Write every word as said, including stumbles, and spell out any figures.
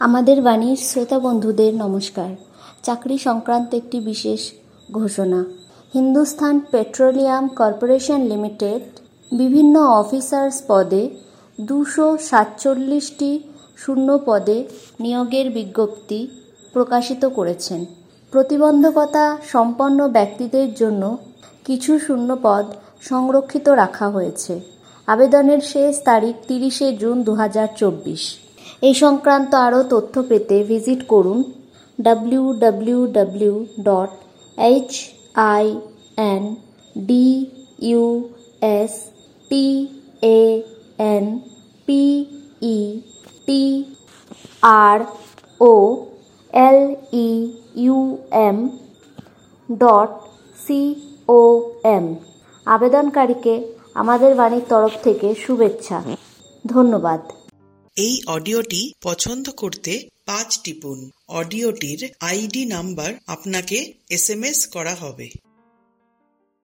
আমাদের বাণীর শ্রোতা বন্ধুদের নমস্কার। চাকরি সংক্রান্ত একটি বিশেষ ঘোষণা। হিন্দুস্তান পেট্রোলিয়াম কর্পোরেশন লিমিটেড বিভিন্ন অফিসার্স পদে দুশো সাতচল্লিশটি শূন্য পদে নিয়োগের বিজ্ঞপ্তি প্রকাশিত করেছেন। প্রতিবন্ধকতা সম্পন্ন ব্যক্তিদের জন্য কিছু শূন্য পদ সংরক্ষিত রাখা হয়েছে। আবেদনের শেষ তারিখ তিরিশে জুন দু হাজার চব্বিশ। এই সংক্রান্ত আরও তথ্য পেতে ভিজিট করুন W W W dot H I N D U S T A N P E T R O L E U M dot C O M. আবেদনকারীকে আমাদের বাণীর তরফ থেকে শুভেচ্ছা। ধন্যবাদ। এই অডিওটি পছন্দ করতে পাঁচ টিপুন। অডিওটির আইডি নাম্বার আপনাকে এস এম এস করা হবে।